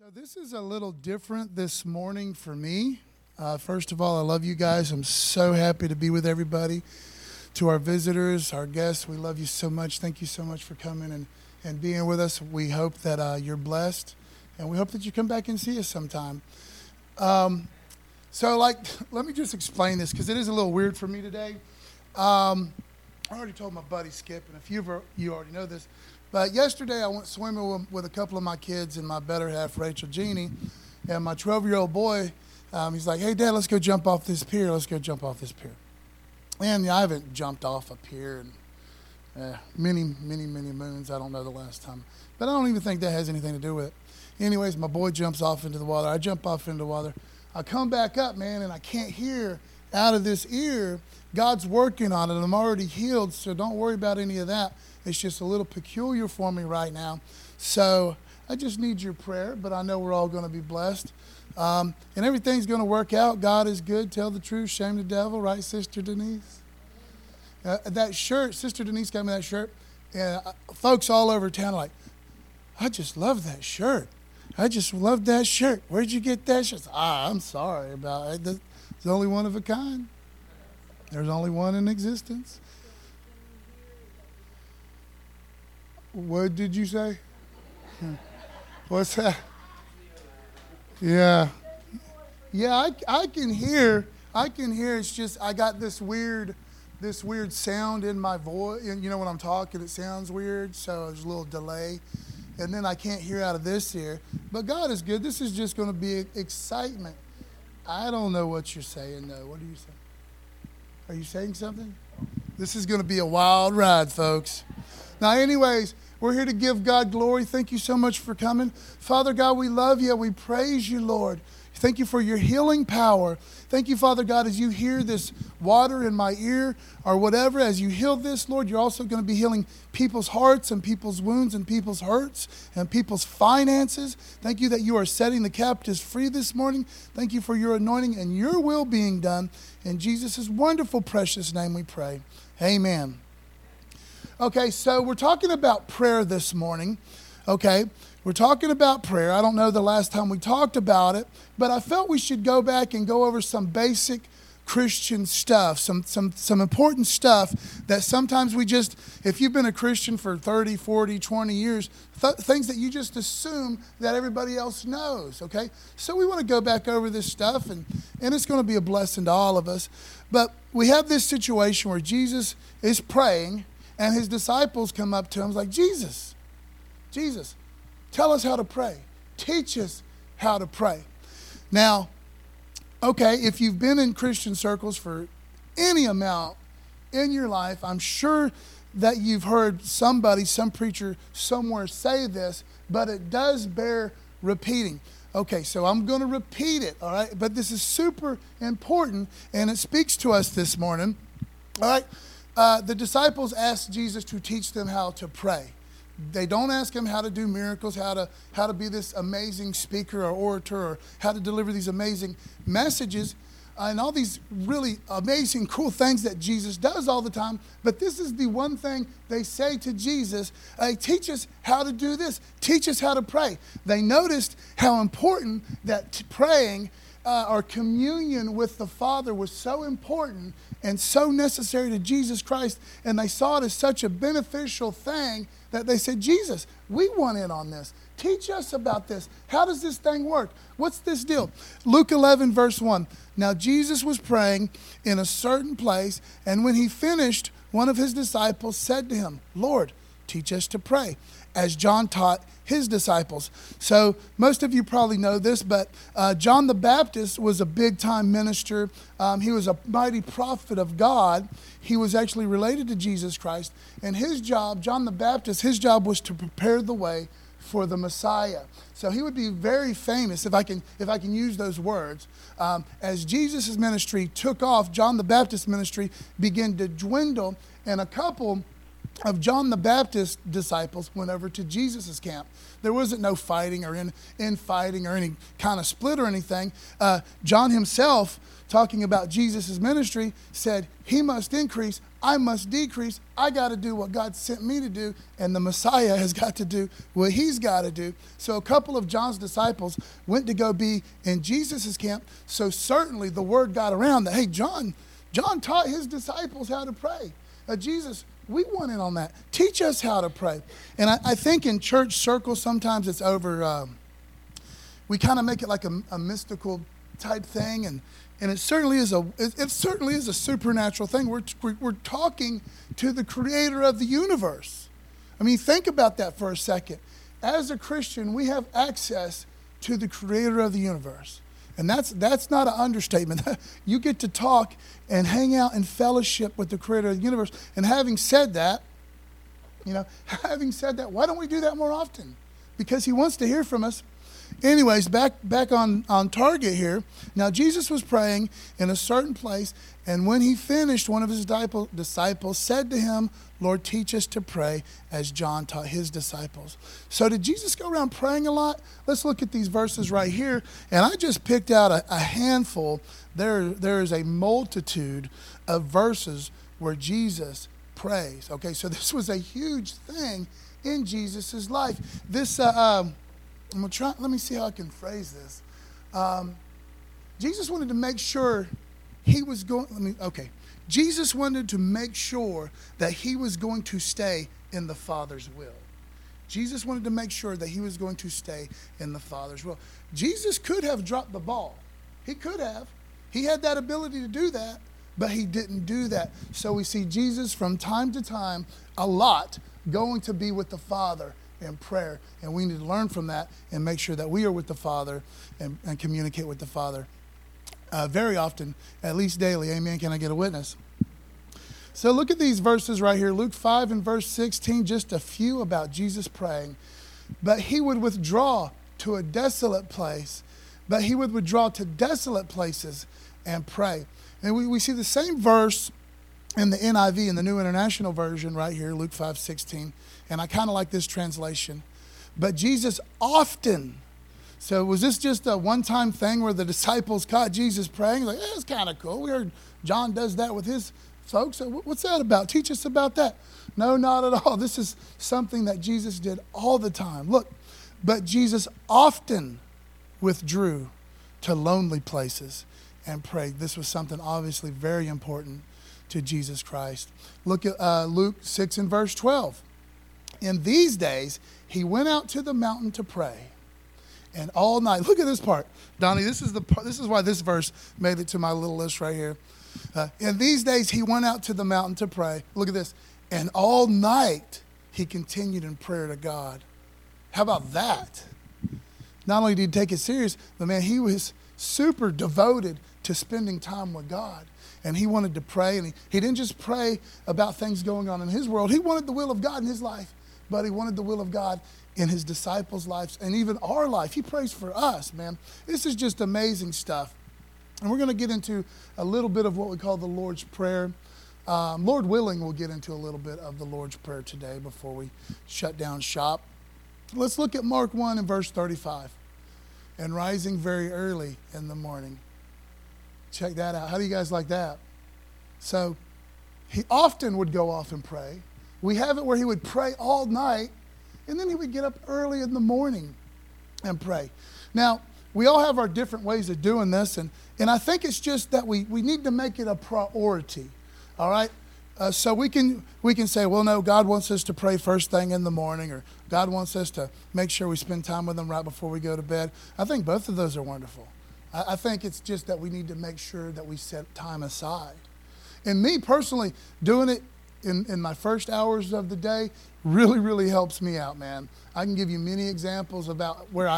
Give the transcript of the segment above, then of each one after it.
This is a little different this morning for me. First of all, I love you guys. I'm so happy to be with everybody. To our visitors, our guests, we love you so much. Thank you so much for coming and being with us. We hope that you're blessed, and we hope that you come back and see us sometime. Let me just explain this because it is a little weird for me today. I already told my buddy Skip, and a few of you already know this. But yesterday I went swimming with a couple of my kids and my better half, Rachel Jeannie, and my 12-year-old boy, he's like, "Hey, Dad, let's go jump off this pier. Let's go jump off this pier." And I haven't jumped off a pier in many moons. I don't know the last time. But I don't even think that has anything to do with it. Anyways, my boy jumps off into the water. I jump off into the water. I come back up, man, and I can't hear out of this ear. God's working on it. I'm already healed, so don't worry about any of that. It's just a little peculiar for me right now. So I just need your prayer, but I know we're all going to be blessed. And everything's going to work out. God is good. Tell the truth. Shame the devil. Right, Sister Denise? That shirt, Sister Denise got me that shirt. And folks all over town are like, "I just love that shirt. I just love that shirt. Where'd you get that shirt?" I'm sorry about it. It's only one of a kind. There's only one in existence. What did you say? What's that? Yeah. Yeah, I can hear. It's just I got this weird sound in my voice. And you know when I'm talking, it sounds weird, so there's a little delay. And then I can't hear out of this ear. But God is good. This is just going to be excitement. I don't know what you're saying, though. What are you saying? Are you saying something? This is going to be a wild ride, folks. Now, anyways, we're here to give God glory. Thank you so much for coming. Father God, we love you. We praise you, Lord. Thank you for your healing power. Thank you, Father God, as you hear this water in my ear or whatever, as you heal this, Lord, you're also going to be healing people's hearts and people's wounds and people's hurts and people's finances. Thank you that you are setting the captives free this morning. Thank you for your anointing and your will being done. In Jesus' wonderful, precious name we pray. Amen. Okay, so we're talking about prayer this morning. Okay, we're talking about prayer. I don't know the last time we talked about it, but I felt we should go back and go over some basic Christian stuff, some important stuff that sometimes we just, if you've been a Christian for 30, 40, 20 years, things that you just assume that everybody else knows, okay? So we want to go back over this stuff, and it's going to be a blessing to all of us. But we have this situation where Jesus is praying, and his disciples come up to him like, Jesus, tell us how to pray. Teach us how to pray. Now, okay, if you've been in Christian circles for any amount in your life, I'm sure that you've heard some preacher somewhere say this, but it does bear repeating. Okay, so I'm going to repeat it, all right? But this is super important, and it speaks to us this morning, all right? The disciples asked Jesus to teach them how to pray. They don't ask him how to do miracles, how to be this amazing speaker or orator, or how to deliver these amazing messages, and all these really amazing, cool things that Jesus does all the time. But this is the one thing they say to Jesus, teach us how to do this. Teach us how to pray. They noticed how important that praying or communion with the Father was so important and so necessary to Jesus Christ, and they saw it as such a beneficial thing that they said, Jesus, we want in on this. Teach us about this. How does this thing work? What's this deal? Luke 11, verse 1. Now Jesus was praying in a certain place, and when he finished, one of his disciples said to him, Lord, teach us to pray, as John taught his disciples. So most of you probably know this, but John the Baptist was a big-time minister. He was a mighty prophet of God. He was actually related to Jesus Christ. And his job, John the Baptist, his job was to prepare the way for the Messiah. So he would be very famous, if I can use those words. As Jesus' ministry took off, John the Baptist's ministry began to dwindle, and a couple of John the Baptist's disciples went over to Jesus' camp. There wasn't no fighting or infighting or any kind of split or anything. John himself, talking about Jesus' ministry, said, he must increase, I must decrease. I got to do what God sent me to do, and the Messiah has got to do what he's got to do. So a couple of John's disciples went to go be in Jesus' camp. So certainly the word got around that, hey, John taught his disciples how to pray. Jesus, we want in on that. Teach us how to pray. And I think in church circles, sometimes it's over, we kind of make it like a mystical type thing. And it certainly is a supernatural thing. We're talking to the creator of the universe. I mean, think about that for a second. As a Christian, we have access to the creator of the universe. And that's not an understatement. You get to talk and hang out in fellowship with the creator of the universe. And having said that, why don't we do that more often? Because he wants to hear from us. Anyways, back on target here. Now, Jesus was praying in a certain place, and when he finished, one of his disciples said to him, Lord, teach us to pray as John taught his disciples. So did Jesus go around praying a lot? Let's look at these verses right here. And I just picked out a handful. There is a multitude of verses where Jesus prays. Okay, so this was a huge thing in Jesus' life. This, I'm gonna try. Let me see how I can phrase this. Jesus wanted to make sure he was going. Jesus wanted to make sure that he was going to stay in the Father's will. Jesus wanted to make sure that he was going to stay in the Father's will. Jesus could have dropped the ball. He could have. He had that ability to do that, but he didn't do that. So we see Jesus from time to time, a lot, going to be with the Father in prayer. And we need to learn from that and make sure that we are with the Father and communicate with the Father very often, at least daily. Amen. Can I get a witness? So look at these verses right here. Luke 5 and verse 16, just a few about Jesus praying. But he would withdraw to a desolate place. But he would withdraw to desolate places and pray. And we see the same verse in the NIV, in the New International Version right here, Luke 5:16. And I kind of like this translation. But Jesus often. So was this just a one-time thing where the disciples caught Jesus praying? Like, it's kind of cool. We heard John does that with his folks. So what's that about? Teach us about that. No, not at all. This is something that Jesus did all the time. Look, but Jesus often withdrew to lonely places and prayed. This was something obviously very important to Jesus Christ. Look at Luke 6 and verse 12. In these days, he went out to the mountain to pray. And all night, look at this part. Donnie, this is why this verse made it to my little list right here. In these days, he went out to the mountain to pray. Look at this. And all night, he continued in prayer to God. How about that? Not only did he take it serious, but man, he was super devoted to spending time with God. And he wanted to pray. And he didn't just pray about things going on in his world. He wanted the will of God in his life. But he wanted the will of God in his disciples' lives and even our life. He prays for us, man. This is just amazing stuff. And we're going to get into a little bit of what we call the Lord's Prayer. Lord willing, we'll get into a little bit of the Lord's Prayer today before we shut down shop. Let's look at Mark 1 and verse 35. And rising very early in the morning. Check that out. How do you guys like that? So he often would go off and pray. We have it where he would pray all night, and then he would get up early in the morning and pray. Now, we all have our different ways of doing this, and I think it's just that we need to make it a priority, all right? So we can say, well, no, God wants us to pray first thing in the morning, or God wants us to make sure we spend time with him right before we go to bed. I think both of those are wonderful. I think it's just that we need to make sure that we set time aside. And me personally, doing it in my first hours of the day really, really helps me out, man. I can give you many examples about where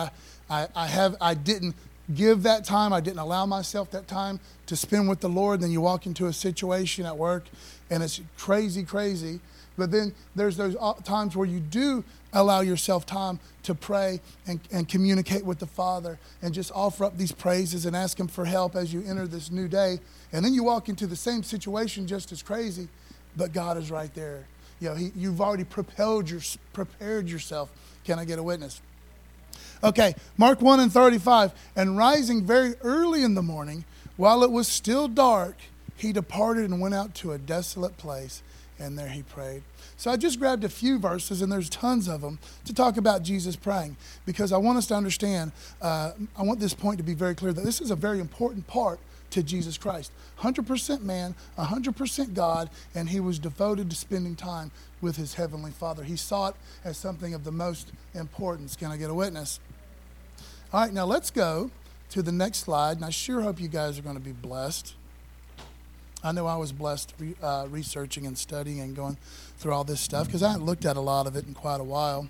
I didn't give that time. I didn't allow myself that time to spend with the Lord. Then you walk into a situation at work and it's crazy. But then there's those times where you do allow yourself time to pray and communicate with the Father and just offer up these praises and ask him for help as you enter this new day. And then you walk into the same situation just as crazy, but God is right there. You've already prepared yourself. Can I get a witness? Okay, Mark 1:35. And rising very early in the morning, while it was still dark, he departed and went out to a desolate place, and there he prayed. So I just grabbed a few verses, and there's tons of them, to talk about Jesus praying, because I want us to understand, I want this point to be very clear, that this is a very important part to Jesus Christ. 100% man, 100% God, and he was devoted to spending time with his heavenly Father. He saw it as something of the most importance. Can I get a witness? All right, now let's go to the next slide, and I sure hope you guys are going to be blessed. I know I was blessed researching and studying and going through all this stuff, because I haven't looked at a lot of it in quite a while.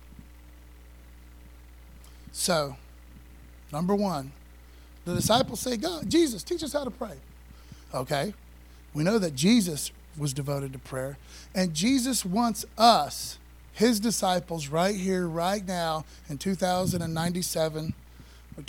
So, number one, the disciples say, God, Jesus, teach us how to pray. Okay, we know that Jesus was devoted to prayer, and Jesus wants us, his disciples, right here, right now, in 2097, or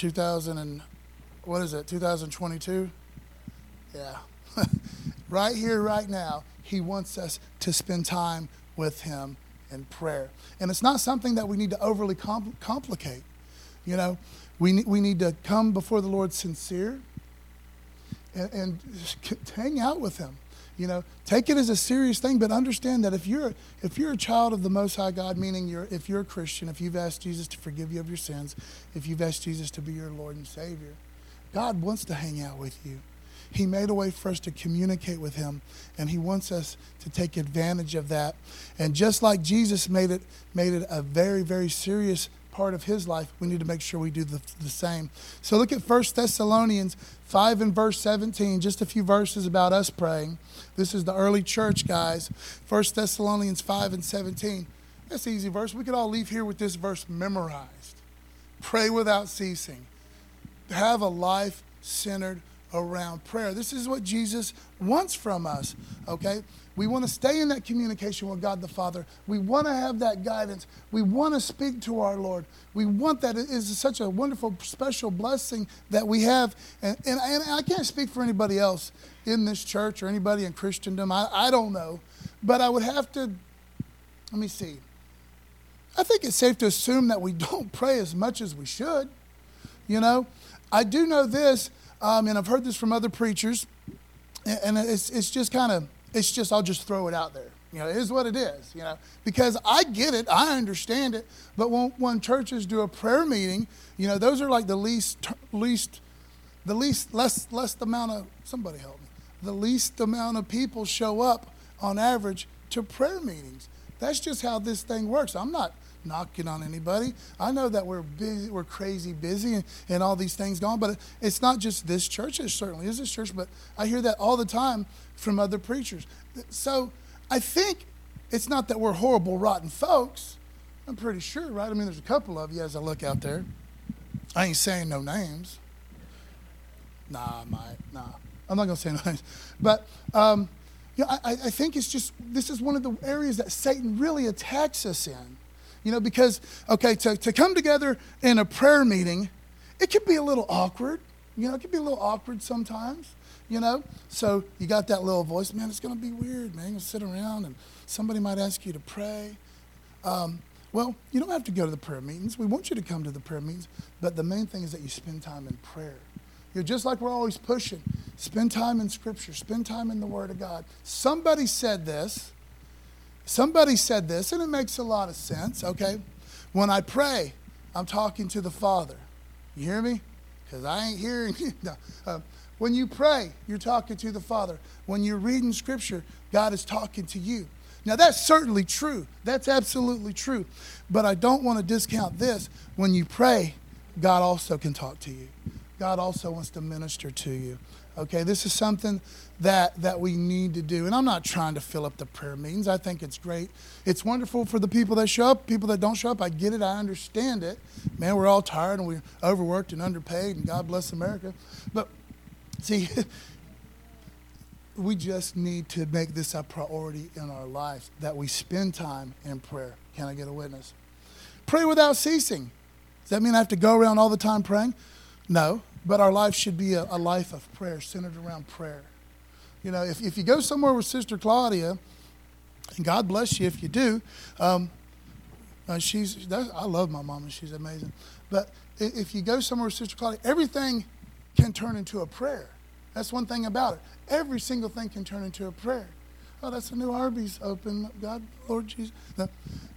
2022? Yeah. Right here, right now, he wants us to spend time with him in prayer. And it's not something that we need to overly complicate. We need to come before the Lord sincere and hang out with him. Take it as a serious thing, but understand that if you're a child of the Most High God, meaning if you're a Christian, if you've asked Jesus to forgive you of your sins, if you've asked Jesus to be your Lord and Savior, God wants to hang out with you. He made a way for us to communicate with him, and he wants us to take advantage of that. And just like Jesus made it a very, very serious part of his life, we need to make sure we do the same. So look at 1 Thessalonians 5 and verse 17, just a few verses about us praying. This is the early church, guys. 1 Thessalonians 5 and 17. That's an easy verse. We could all leave here with this verse memorized. Pray without ceasing. Have a life centered around prayer. This is what Jesus wants from us, okay? We want to stay in that communication with God the Father. We want to have that guidance. We want to speak to our Lord. We want that. It is such a wonderful, special blessing that we have. And I can't speak for anybody else in this church or anybody in Christendom. I don't know. But I would have to, let me see. I think it's safe to assume that we don't pray as much as we should. I do know this, and I've heard this from other preachers, and it's just I'll just throw it out there. It is what it is, because I get it, I understand it, but when churches do a prayer meeting, those are like the least amount of, somebody help me, the least amount of people show up on average to prayer meetings. That's just how this thing works. I'm not knocking on anybody. I know that we're busy, we're crazy busy and all these things going, but it's not just this church. It certainly is this church, but I hear that all the time from other preachers. So I think it's not that we're horrible, rotten folks. I'm pretty sure, right? I mean, there's a couple of you as I look out there. I ain't saying no names. Nah. I'm not going to say no names. But, I think it's just, this is one of the areas that Satan really attacks us in. Because, to come together in a prayer meeting, it can be a little awkward. It can be a little awkward sometimes, So you got that little voice, man, it's going to be weird, man. You'll sit around and somebody might ask you to pray. Well, you don't have to go to the prayer meetings. We want you to come to the prayer meetings. But the main thing is that you spend time in prayer. Just like we're always pushing. Spend time in Scripture. Spend time in the Word of God. Somebody said this, and it makes a lot of sense, okay? When I pray, I'm talking to the Father. You hear me? Because I ain't hearing you. No. When you pray, you're talking to the Father. When you're reading Scripture, God is talking to you. Now, that's certainly true. That's absolutely true. But I don't want to discount this. When you pray, God also can talk to you. God also wants to minister to you. Okay, this is something that we need to do. And I'm not trying to fill up the prayer meetings. I think it's great. It's wonderful for the people that show up, people that don't show up. I get it. I understand it. Man, we're all tired and we're overworked and underpaid, and God bless America. But see, we just need to make this a priority in our lives, that we spend time in prayer. Can I get a witness? Pray without ceasing. Does that mean I have to go around all the time praying? No, but our life should be a life of prayer, centered around prayer. If you go somewhere with Sister Claudia And God bless you if you do. I love my mama. She's amazing. But if you go somewhere with Sister Claudia, everything can turn into a prayer. That's one thing about it. Every single thing can turn into a prayer. Oh, that's a new Arby's open. God, Lord Jesus. No.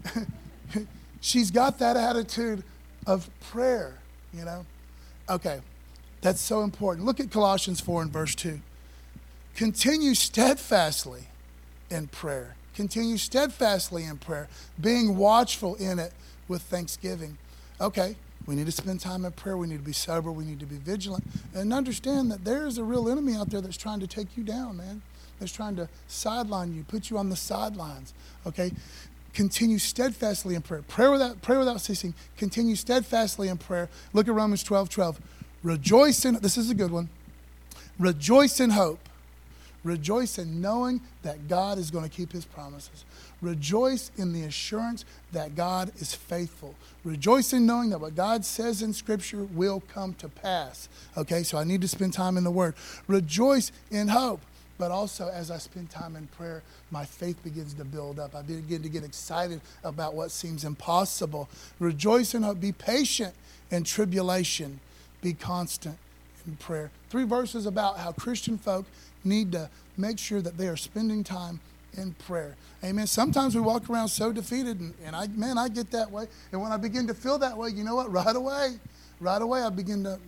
She's got that attitude of prayer, you know. Okay, that's so important. Look at Colossians 4 and verse 2. Continue steadfastly in prayer. Continue steadfastly in prayer, being watchful in it with thanksgiving. Okay, we need to spend time in prayer. We need to be sober. We need to be vigilant. And understand that there is a real enemy out there that's trying to take you down, man. That's trying to sideline you, put you on the sidelines. Okay? Continue steadfastly in prayer. Pray without ceasing. Continue steadfastly in prayer. Look at Romans 12:12. Rejoice in, this is a good one. Rejoice in hope. Rejoice in knowing that God is going to keep his promises. Rejoice in the assurance that God is faithful. Rejoice in knowing that what God says in Scripture will come to pass. Okay, so I need to spend time in the Word. Rejoice in hope. But also, as I spend time in prayer, my faith begins to build up. I begin to get excited about what seems impossible. Rejoice in hope. Be patient in tribulation. Be constant in prayer. 3 verses about how Christian folk need to make sure that they are spending time in prayer. Amen. Sometimes we walk around so defeated, and I get that way. And when I begin to feel that way, you know what? Right away, I begin to,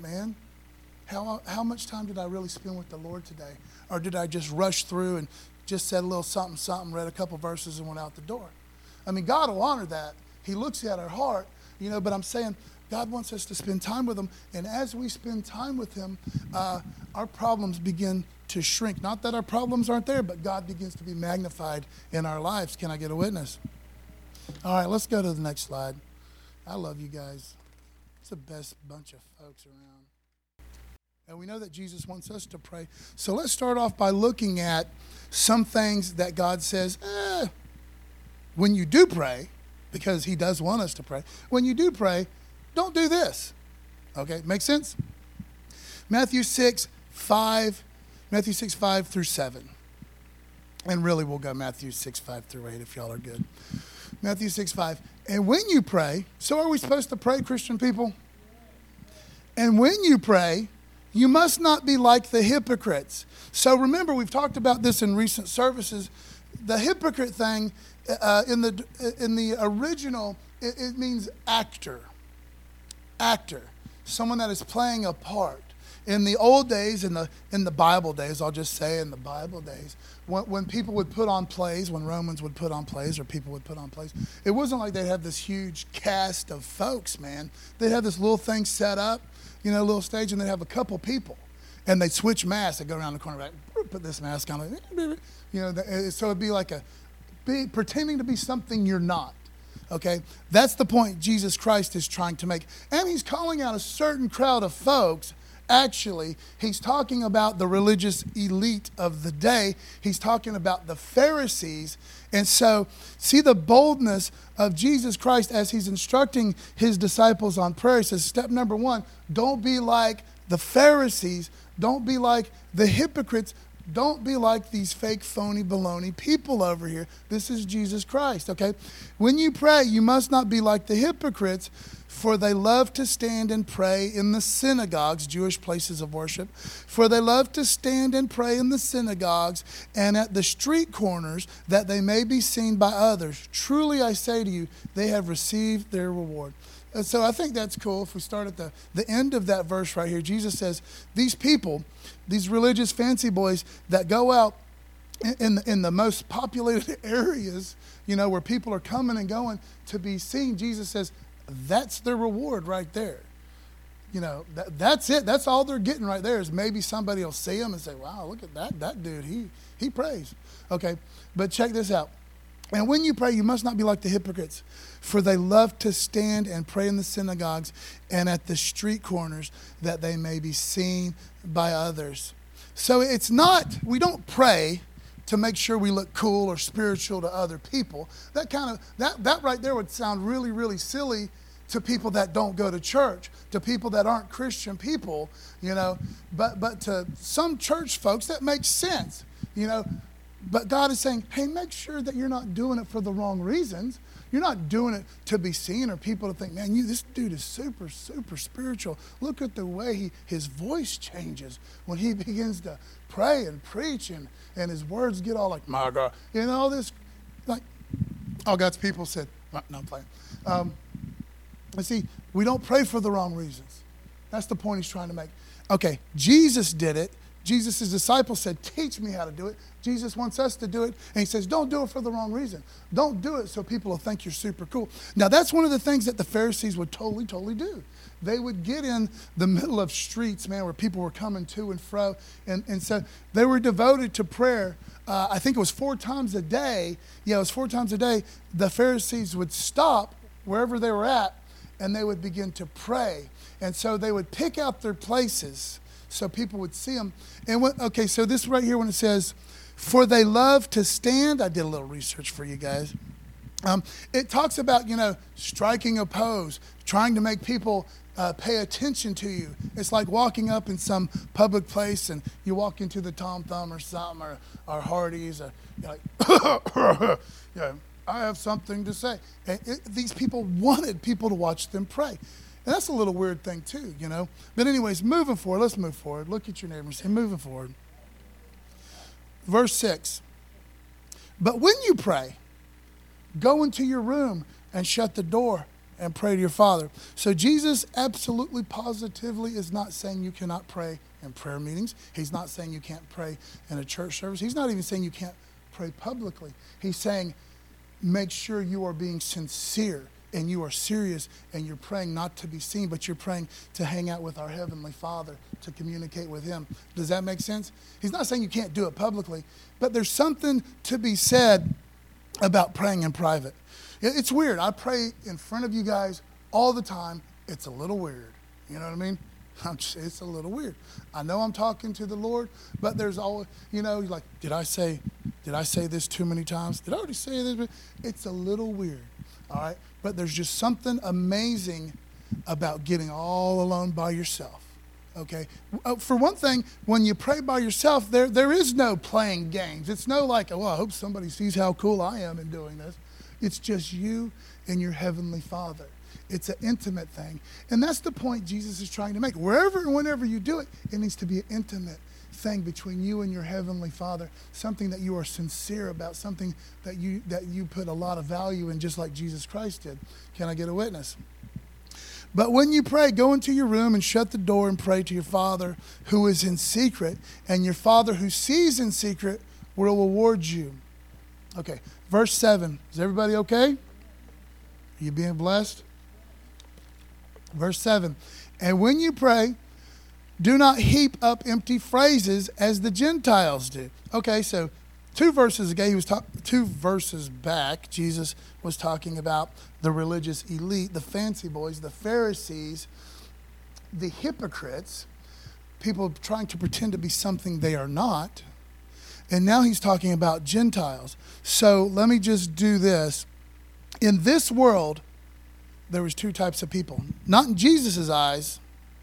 how much time did I really spend with the Lord today? Or did I just rush through and just said a little something, read a couple verses and went out the door? I mean, God will honor that. He looks at our heart, but I'm saying God wants us to spend time with him. And as we spend time with him, our problems begin to shrink. Not that our problems aren't there, but God begins to be magnified in our lives. Can I get a witness? All right, let's go to the next slide. I love you guys. It's the best bunch of folks around. And we know that Jesus wants us to pray. So let's start off by looking at some things that God says, when you do pray, because he does want us to pray, when you do pray, don't do this. Okay, make sense? Matthew 6:5 through 7. And really we'll go Matthew 6:5 through 8 if y'all are good. Matthew 6:5. And when you pray, so are we supposed to pray, Christian people? And when you pray, you must not be like the hypocrites. So remember, we've talked about this in recent services. The hypocrite thing in the original, it means actor. Actor, someone that is playing a part. In the old days, in the Bible days, I'll just say in the Bible days, when people would put on plays, when Romans would put on plays or people would put on plays, it wasn't like they'd have this huge cast of folks, man. They'd have this little thing set up, a little stage, and they'd have a couple people. And they'd switch masks. They'd go around the corner, like, put this mask on. So it'd be like pretending to be something you're not. Okay? That's the point Jesus Christ is trying to make. And he's calling out a certain crowd of folks. Actually, he's talking about the religious elite of the day. He's talking about the Pharisees. And so, see the boldness of Jesus Christ as he's instructing his disciples on prayer. He says, step number 1, don't be like the Pharisees. Don't be like the hypocrites. Don't be like these fake, phony, baloney people over here. This is Jesus Christ, okay? When you pray, you must not be like the hypocrites, for they love to stand and pray in the synagogues, Jewish places of worship. For they love to stand and pray in the synagogues and at the street corners, that they may be seen by others. Truly I say to you, they have received their reward. And so I think that's cool. If we start at the end of that verse right here, Jesus says, these people, these religious fancy boys that go out in the most populated areas, where people are coming and going to be seen, Jesus says, that's their reward right there. That's it. That's all they're getting right there is maybe somebody will see them and say, wow, look at that dude. He prays. Okay, but check this out. And when you pray, you must not be like the hypocrites, for they love to stand and pray in the synagogues and at the street corners, that they may be seen by others. So we don't pray to make sure we look cool or spiritual to other people. That right there would sound really, really silly to people that don't go to church, to people that aren't Christian people, but to some church folks that makes sense. But God is saying, hey, make sure that you're not doing it for the wrong reasons. You're not doing it to be seen or people to think, man, this dude is super, super spiritual. Look at the way his voice changes when he begins to pray and preach and his words get all like, my God. And all this, like, all God's people said, no, I'm playing. And see, we don't pray for the wrong reasons. That's the point he's trying to make. Okay, Jesus did it. Jesus' disciples said, teach me how to do it. Jesus wants us to do it. And he says, don't do it for the wrong reason. Don't do it so people will think you're super cool. Now, that's one of the things that the Pharisees would totally do. They would get in the middle of streets, man, where people were coming to and fro. And so they were devoted to prayer. I think it was 4 times a day. Yeah, it was 4 times a day. The Pharisees would stop wherever they were at, and they would begin to pray. And so they would pick out their places so people would see them. And so this right here when it says, for they love to stand. I did a little research for you guys. It talks about, striking a pose, trying to make people pay attention to you. It's like walking up in some public place and you walk into the Tom Thumb or something or Hardee's. Or, you're like, I have something to say. And these people wanted people to watch them pray. And that's a little weird thing too, But anyways, moving forward, let's move forward. Look at your neighbor and say, moving forward. Verse 6. But when you pray, go into your room and shut the door and pray to your Father. So Jesus absolutely positively is not saying you cannot pray in prayer meetings. He's not saying you can't pray in a church service. He's not even saying you can't pray publicly. He's saying make sure you are being sincere and you are serious and you're praying not to be seen, but you're praying to hang out with our Heavenly Father, to communicate with Him. Does that make sense? He's not saying you can't do it publicly, but there's something to be said about praying in private. It's weird. I pray in front of you guys all the time. It's a little weird. You know what I mean? It's a little weird. I know I'm talking to the Lord, but there's always, like, did I say this too many times? Did I already say this? It's a little weird. All right? But there's just something amazing about getting all alone by yourself. Okay? For one thing, when you pray by yourself, there is no playing games. It's no like, I hope somebody sees how cool I am in doing this. It's just you and your Heavenly Father. It's an intimate thing. And that's the point Jesus is trying to make. Wherever and whenever you do it, it needs to be an intimate thing between you and your Heavenly Father, something that you are sincere about, something that you put a lot of value in, just like Jesus Christ did. Can I get a witness? But when you pray, go into your room and shut the door and pray to your Father who is in secret, and your Father who sees in secret will reward you. Okay, verse 7. Is everybody okay? Are you being blessed? Verse 7. And when you pray, do not heap up empty phrases as the Gentiles do. Okay, so 2 verses ago, 2 verses back, Jesus was talking about the religious elite, the fancy boys, the Pharisees, the hypocrites, people trying to pretend to be something they are not. And now he's talking about Gentiles. So let me just do this. In this world, there was 2 types of people. Not in Jesus' eyes,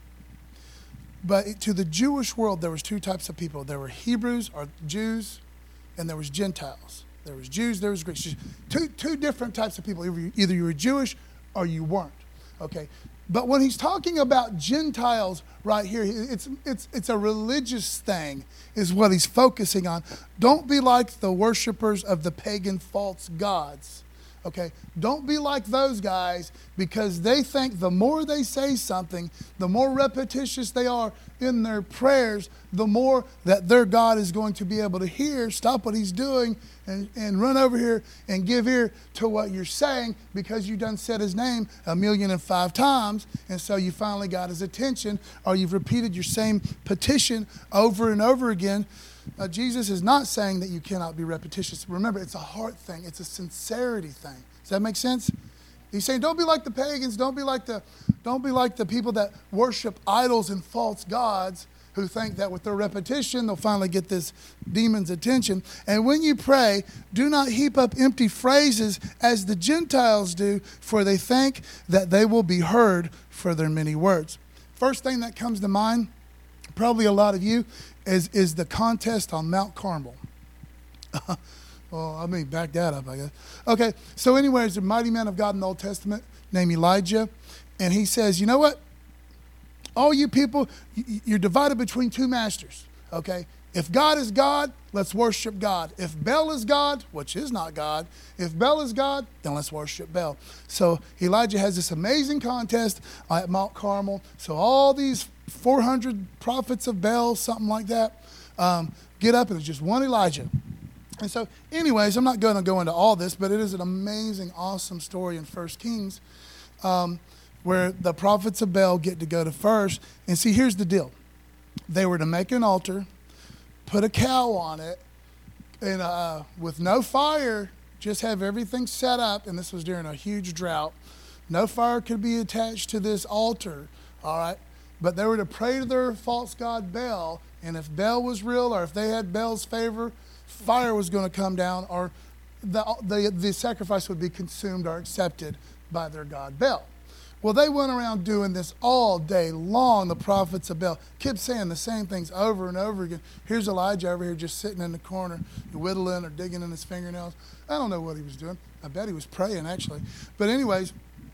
but to the Jewish world, there was 2 types of people. There were Hebrews, or Jews, and there was Gentiles. There was Jews, there was Greeks. Two different types of people. Either you were Jewish or you weren't. Okay? But when he's talking about Gentiles right here, it's a religious thing is what he's focusing on. Don't be like the worshipers of the pagan false gods. Okay, don't be like those guys, because they think the more they say something, the more repetitious they are in their prayers, the more that their God is going to be able to hear, stop what he's doing, and run over here and give ear to what you're saying, because you done said his name 1,000,005 times, and so you finally got his attention, or you've repeated your same petition over and over again. Jesus is not saying that you cannot be repetitious. Remember, it's a heart thing. It's a sincerity thing. Does that make sense? He's saying, don't be like the pagans. Don't be like the people that worship idols and false gods, who think that with their repetition, they'll finally get this demon's attention. And when you pray, do not heap up empty phrases as the Gentiles do, for they think that they will be heard for their many words. First thing that comes to mind, probably a lot of you, is the contest on Mount Carmel. Well, I mean, back that up, I guess. Okay, so anyways, a mighty man of God in the Old Testament named Elijah, and he says, you know what? All you people, you're divided between two masters, okay? If God is God, let's worship God. If Baal is God, which is not God, if Baal is God, then let's worship Baal. So Elijah has this amazing contest at Mount Carmel. So all these 400 prophets of Baal, something like that, get up, and it's just one Elijah. And so, anyways, I'm not going to go into all this, but it is an amazing, awesome story in 1 Kings where the prophets of Baal get to go to first. And see, here's the deal. They were to make an altar, put a cow on it, and with no fire, just have everything set up. And this was during a huge drought. No fire could be attached to this altar, all right? But they were to pray to their false god Baal, and if Baal was real, or if they had Baal's favor, fire was going to come down, or the sacrifice would be consumed or accepted by their god Baal. Well, they went around doing this all day long. The prophets of Baal kept saying the same things over and over again. Here's Elijah over here just sitting in the corner, whittling or digging in his fingernails. I don't know what he was doing. I bet he was praying, actually. But anyways,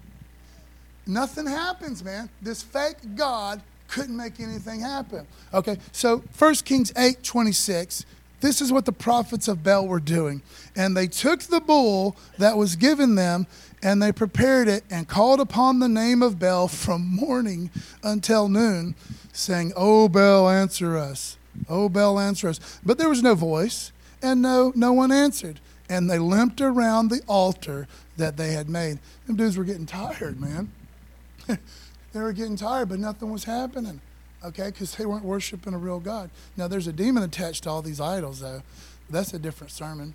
nothing happens, man. This fake God couldn't make anything happen. Okay, so 1 Kings 8:26. This is what the prophets of Baal were doing. And they took the bull that was given them, and they prepared it and called upon the name of Baal from morning until noon, saying, O Baal, answer us. O Baal, answer us. But there was no voice, and no one answered. And they limped around the altar that they had made. Them dudes were getting tired, man. They were getting tired, but nothing was happening. Okay, because they weren't worshiping a real God. Now, there's a demon attached to all these idols, though. That's a different sermon.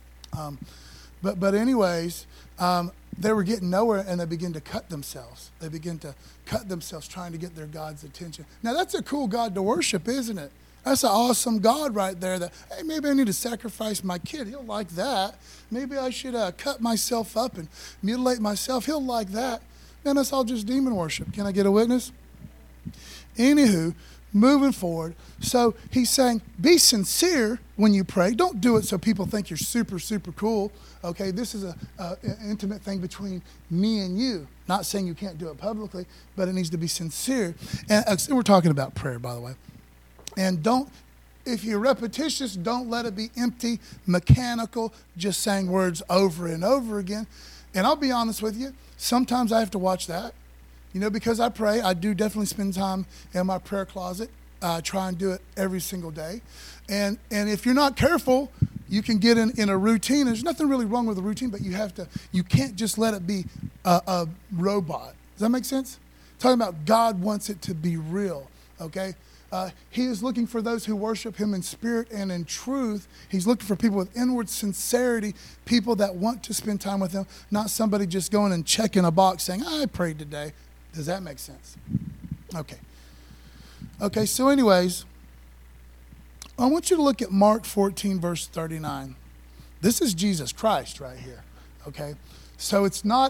But anyways, they were getting nowhere, and they began to cut themselves. They began to cut themselves trying to get their God's attention. Now, that's a cool God to worship, isn't it? That's an awesome God right there that, hey, maybe I need to sacrifice my kid. He'll like that. Maybe I should cut myself up and mutilate myself. He'll like that. Man, that's all just demon worship. Can I get a witness? Anywho, moving forward. So he's saying, be sincere when you pray. Don't do it so people think you're super, super cool. Okay, this is an intimate thing between me and you. Not saying you can't do it publicly, but it needs to be sincere. And we're talking about prayer, by the way. And if you're repetitious, don't let it be empty, mechanical, just saying words over and over again. And I'll be honest with you, sometimes I have to watch that. You know, because I pray, I do definitely spend time in my prayer closet. Try and do it every single day. And if you're not careful, you can get in a routine. There's nothing really wrong with a routine, but you can't just let it be a robot. Does that make sense? Talking about God wants it to be real, okay? He is looking for those who worship him in spirit and in truth. He's looking for people with inward sincerity, people that want to spend time with him, not somebody just going and checking a box saying, I prayed today. Does that make sense? Okay, so anyways, I want you to look at Mark 14, verse 39. This is Jesus Christ right here, okay? So it's not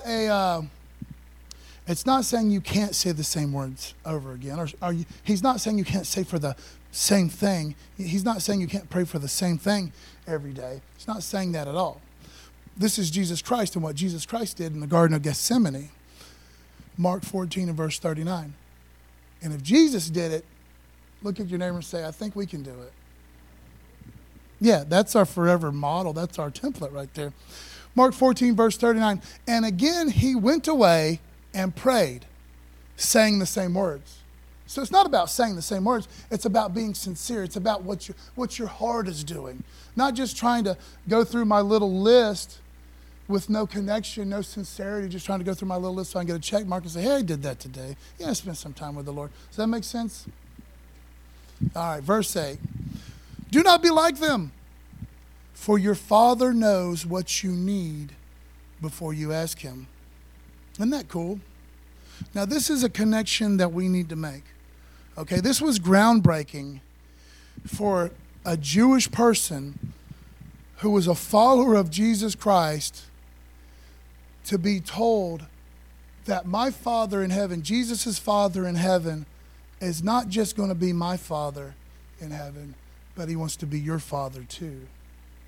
saying you can't say the same words over again. He's not saying you can't say for the same thing. He's not saying you can't pray for the same thing every day. He's not saying that at all. This is Jesus Christ and what Jesus Christ did in the Garden of Gethsemane. Mark 14 and verse 39. And if Jesus did it, look at your neighbor and say, I think we can do it. Yeah, that's our forever model. That's our template right there. Mark 14, verse 39. And again, he went away and prayed, saying the same words. So it's not about saying the same words. It's about being sincere. It's about what your heart is doing. Not just trying to go through my little list with no connection, no sincerity, just trying to go through my little list so I can get a check mark and say, hey, I did that today. Yeah, I spent some time with the Lord. Does that make sense? All right, verse 8. Do not be like them, for your Father knows what you need before you ask him. Isn't that cool? Now, this is a connection that we need to make. Okay, this was groundbreaking for a Jewish person who was a follower of Jesus Christ to be told that my Father in heaven, Jesus' Father in heaven, is not just going to be my Father in heaven, but he wants to be your Father too.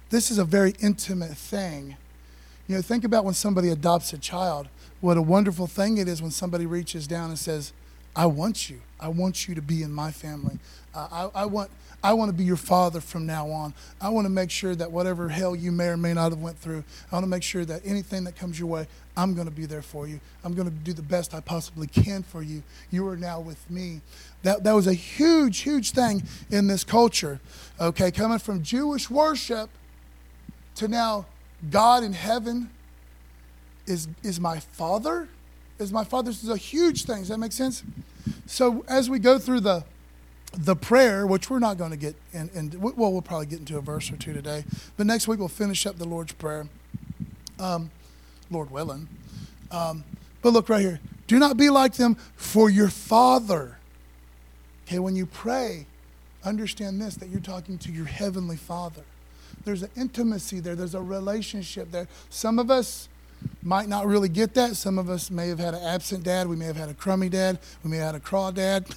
This is a very intimate thing. You know, think about when somebody adopts a child. What a wonderful thing it is when somebody reaches down and says, I want you. I want you to be in my family. I want to be your father from now on. I want to make sure that whatever hell you may or may not have went through, I want to make sure that anything that comes your way, I'm going to be there for you. I'm going to do the best I possibly can for you. You are now with me. That was a huge, huge thing in this culture. Okay, coming from Jewish worship to now God in heaven is my father. Is my father. This is a huge thing. Does that make sense? So as we go through the prayer, which we're not going to get in, well, we'll probably get into a verse or two today, but next week we'll finish up the Lord's Prayer, Lord willing. But look right here. Do not be like them, for your Father. Okay, when you pray, understand this, that you're talking to your Heavenly Father. There's an intimacy there. There's a relationship there. Some of us might not really get that. Some of us may have had an absent dad. We may have had a crummy dad. We may have had a craw dad.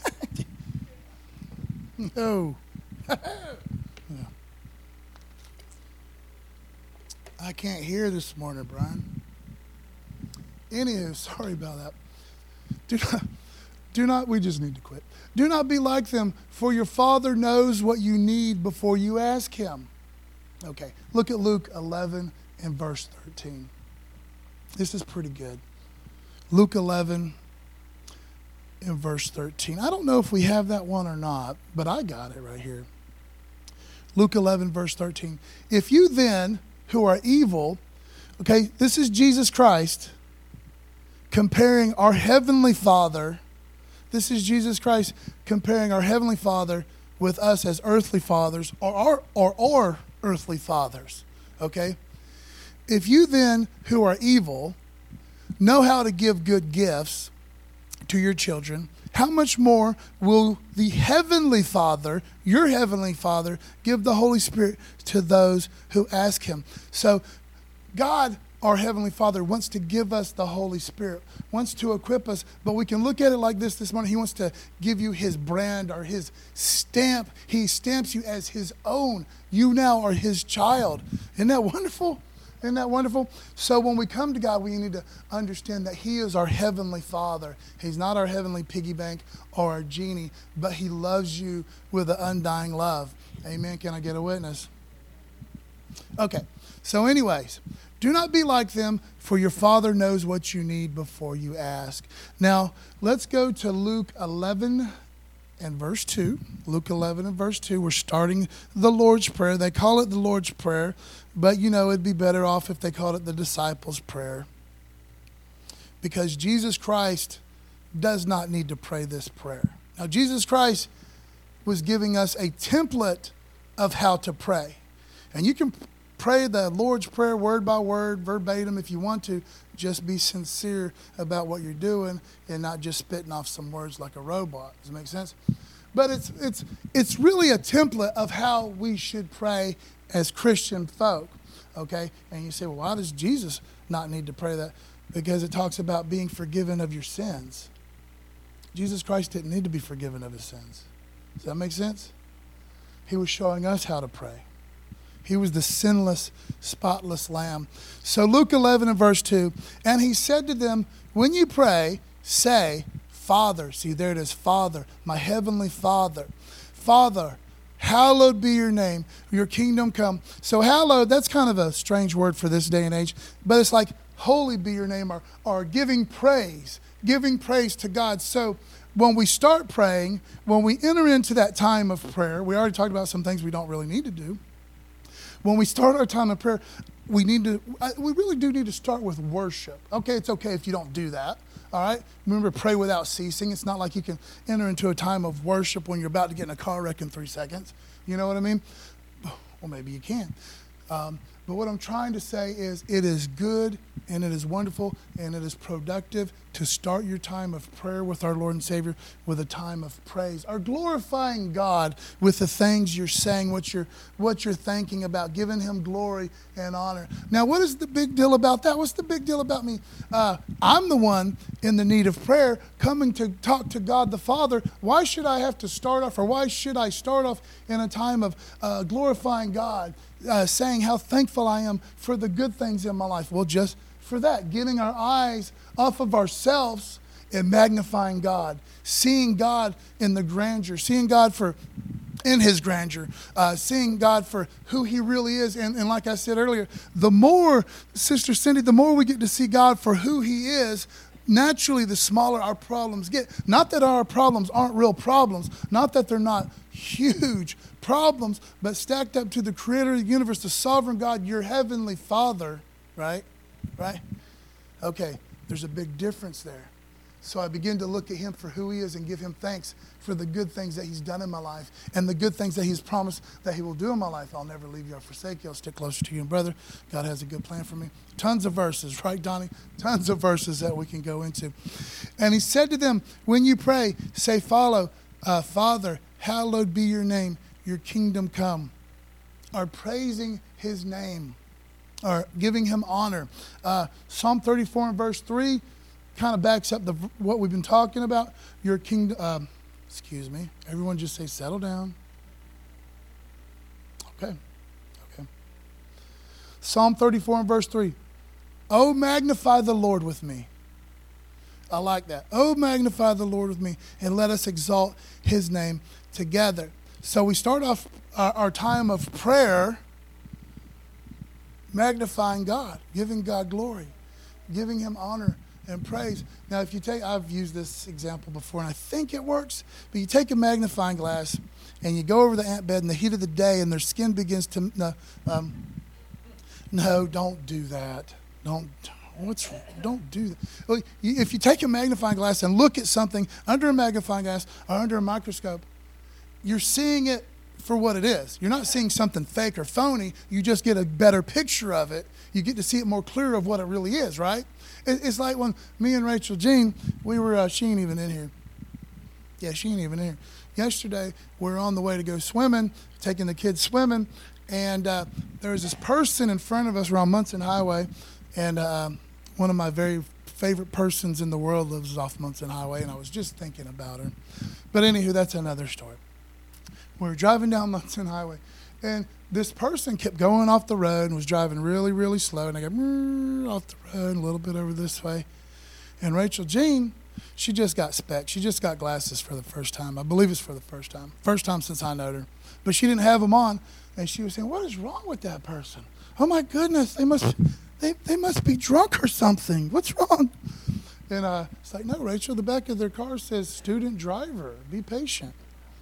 No. Yeah. I can't hear this morning, Brian. Anywho, sorry about that. Do not, we just need to quit. Do not be like them, for your Father knows what you need before you ask him. Okay, look at Luke 11 and verse 13. This is pretty good. Luke 11 and verse 13. I don't know if we have that one or not, but I got it right here. Luke 11 verse 13. If you then, who are evil, okay, this is Jesus Christ comparing our Heavenly Father. This is Jesus Christ comparing our Heavenly Father with us as earthly fathers or our earthly fathers, okay? If you then, who are evil, know how to give good gifts to your children, how much more will the Heavenly Father, your Heavenly Father, give the Holy Spirit to those who ask him? So God, our Heavenly Father, wants to give us the Holy Spirit, wants to equip us, but we can look at it like this morning. He wants to give you his brand or his stamp. He stamps you as his own. You now are his child. Isn't that wonderful? Isn't that wonderful? So when we come to God, we need to understand that he is our Heavenly Father. He's not our heavenly piggy bank or our genie, but he loves you with an undying love. Amen. Can I get a witness? Okay. So anyways, do not be like them, for your Father knows what you need before you ask. Now, let's go to Luke 11 and verse 2. Luke 11 and verse 2. We're starting the Lord's Prayer. They call it the Lord's Prayer, but you know it'd be better off if they called it the disciples' prayer. Because Jesus Christ does not need to pray this prayer. Now, Jesus Christ was giving us a template of how to pray. And you can pray the Lord's Prayer word by word, verbatim if you want to. Just be sincere about what you're doing and not just spitting off some words like a robot. Does it make sense? But it's really a template of how we should pray as Christian folk, okay? And you say, well, why does Jesus not need to pray that? Because it talks about being forgiven of your sins. Jesus Christ didn't need to be forgiven of his sins. Does that make sense? He was showing us how to pray. He was the sinless, spotless lamb. So Luke 11 and verse 2, and he said to them, when you pray, say, Father. See, there it is, Father, my heavenly Father. Father, hallowed be your name, your kingdom come. So hallowed, that's kind of a strange word for this day and age, but it's like holy be your name, or giving praise to God. So when we start praying, when we enter into that time of prayer, we already talked about some things we don't really need to do. When we start our time of prayer, we really do need to start with worship. Okay, it's okay if you don't do that. All right? Remember, pray without ceasing. It's not like you can enter into a time of worship when you're about to get in a car wreck in 3 seconds. You know what I mean? Well, maybe you can. But But what I'm trying to say is it is good and it is wonderful and it is productive to start your time of prayer with our Lord and Savior with a time of praise, or glorifying God with the things you're saying, what you're thinking about, giving him glory and honor. Now, what is the big deal about that? What's the big deal about me? I'm the one in the need of prayer, coming to talk to God the Father. Why should I have to start off, or why should I start off in a time of glorifying God, saying how thankful I am for the good things in my life? Well, just for that, getting our eyes off of ourselves and magnifying God, seeing God in the grandeur, seeing God in his grandeur, seeing God for who he really is. And like I said earlier, the more, Sister Cindy, the more we get to see God for who he is, naturally the smaller our problems get. Not that our problems aren't real problems, not that they're not huge problems, but stacked up to the creator of the universe, the sovereign God, your heavenly Father, right? Right? Okay, there's a big difference there. So I begin to look at him for who he is and give him thanks for the good things that he's done in my life and the good things that he's promised that he will do in my life. I'll never leave you or forsake you. I'll stick closer to you. And brother, God has a good plan for me. Tons of verses, right, Donnie? Tons of verses that we can go into. And he said to them, when you pray, say, Father, hallowed be your name, your kingdom come. Are praising his name, or giving him honor. Psalm 34 and verse 3 kind of backs up what we've been talking about. Your kingdom, everyone just say, settle down. Okay. Psalm 34 and verse 3. Oh, magnify the Lord with me. I like that. Oh, magnify the Lord with me, and let us exalt his name together. So we start off our time of prayer magnifying God, giving God glory, giving him honor and praise. Now, if you take, I've used this example before, and I think it works, but you take a magnifying glass and you go over the ant bed in the heat of the day, and their skin begins to, no, don't do that. Don't do that. Well, if you take a magnifying glass and look at something under a magnifying glass or under a microscope, you're seeing it for what it is. You're not seeing something fake or phony. You just get a better picture of it. You get to see it more clear of what it really is, right? It's like when me and Rachel Jean, we were, she ain't even in here. Yeah, she ain't even in here. Yesterday, we were on the way to go swimming, taking the kids swimming, and there was this person in front of us. We're on Munson Highway, and one of my very favorite persons in the world lives off Munson Highway, and I was just thinking about her. But anywho, that's another story. We were driving down Munson Highway, and this person kept going off the road and was driving really, really slow. And I go off the road a little bit over this way. And Rachel Jean, she just got specs. She just got glasses for the first time. I believe it's for the first time. First time since I knowed her. But she didn't have them on. And she was saying, what is wrong with that person? Oh, my goodness, they must be drunk or something. What's wrong? And it's like, no, Rachel, the back of their car says student driver. Be patient.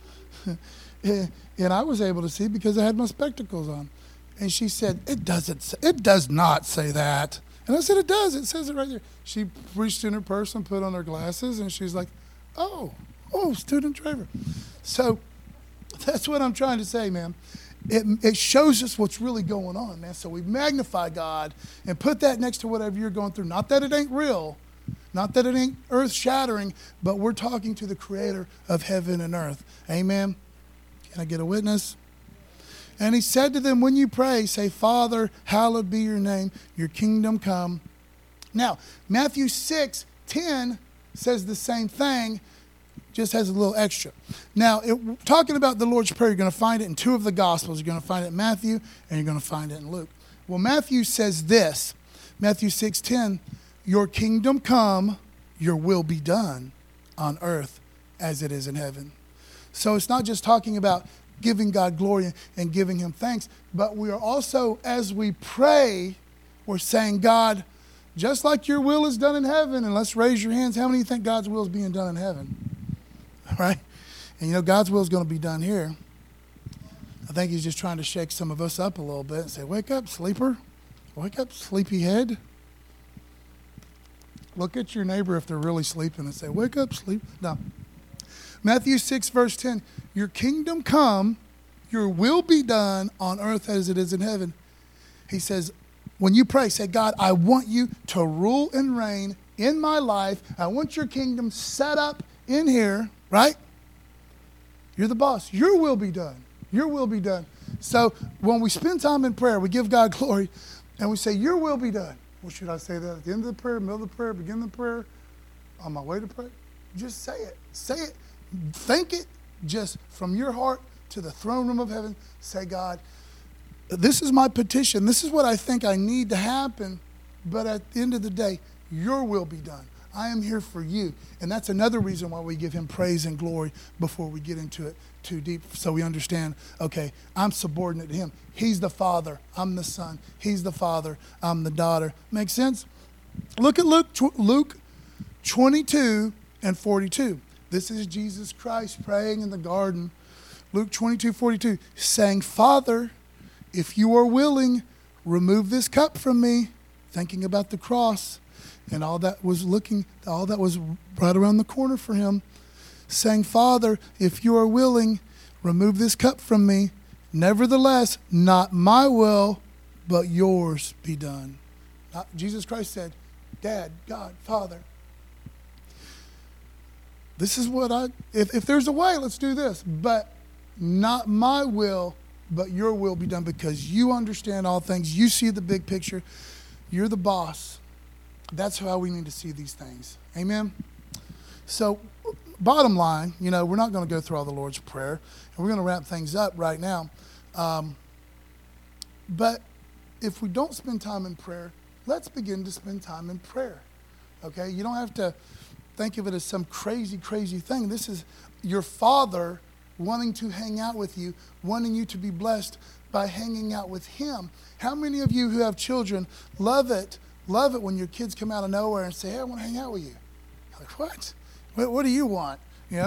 And I was able to see because I had my spectacles on. And she said, it does not say that. And I said, it does. It says it right there. She reached in her purse and put on her glasses, and she's like, oh, student driver. So that's what I'm trying to say, man. It shows us what's really going on, man. So we magnify God and put that next to whatever you're going through. Not that it ain't real, not that it ain't earth-shattering, but we're talking to the creator of heaven and earth. Amen. Can I get a witness? And he said to them, when you pray, say, Father, hallowed be your name, your kingdom come. Now, Matthew 6:10 says the same thing, just has a little extra. Now, talking about the Lord's Prayer, you're going to find it in two of the Gospels. You're going to find it in Matthew, and you're going to find it in Luke. Well, Matthew says this, Matthew 6:10, your kingdom come, your will be done on earth as it is in heaven. So it's not just talking about giving God glory and giving him thanks, but we are also, as we pray, we're saying, God, just like your will is done in heaven, and let's raise your hands. How many of you think God's will is being done in heaven? Right? And you know, God's will is going to be done here. I think he's just trying to shake some of us up a little bit and say, wake up, sleeper. Wake up, sleepyhead. Look at your neighbor if they're really sleeping and say, wake up, sleep. No. Matthew 6, verse 10, your kingdom come, your will be done on earth as it is in heaven. He says, when you pray, say, God, I want you to rule and reign in my life. I want your kingdom set up in here, right? You're the boss. Your will be done. Your will be done. So when we spend time in prayer, we give God glory, and we say, your will be done. Well, should I say that at the end of the prayer, middle of the prayer, beginning of the prayer, on my way to pray? Just say it. Say it. Think it just from your heart to the throne room of heaven. Say, God, this is my petition. This is what I think I need to happen. But at the end of the day, your will be done. I am here for you. And that's another reason why we give him praise and glory before we get into it too deep, so we understand, okay, I'm subordinate to him. He's the Father. I'm the Son. He's the Father. I'm the daughter. Make sense? Look at Luke 22 and 42. This is Jesus Christ praying in the garden. Luke 22:42, saying, Father, if you are willing, remove this cup from me. Thinking about the cross and all that was right around the corner for him. Saying, Father, if you are willing, remove this cup from me. Nevertheless, not my will, but yours be done. Jesus Christ said, Dad, God, Father, this is what if there's a way, let's do this. But not my will, but your will be done, because you understand all things. You see the big picture. You're the boss. That's how we need to see these things. Amen? So, bottom line, we're not going to go through all the Lord's Prayer. And we're going to wrap things up right now. But if we don't spend time in prayer, let's begin to spend time in prayer. Okay? You don't have to think of it as some crazy, crazy thing. This is your Father wanting to hang out with you, wanting you to be blessed by hanging out with him. How many of you who have children love it when your kids come out of nowhere and say, hey, I want to hang out with you? You're like, what? What do you want?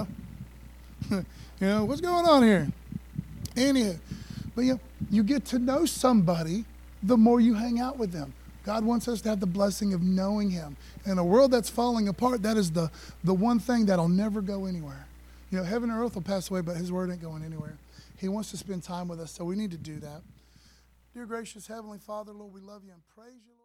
What's going on here? Anywho, but you get to know somebody the more you hang out with them. God wants us to have the blessing of knowing him. In a world that's falling apart, that is the one thing that'll never go anywhere. Heaven and earth will pass away, but his word ain't going anywhere. He wants to spend time with us, so we need to do that. Dear gracious Heavenly Father, Lord, we love you and praise you, Lord.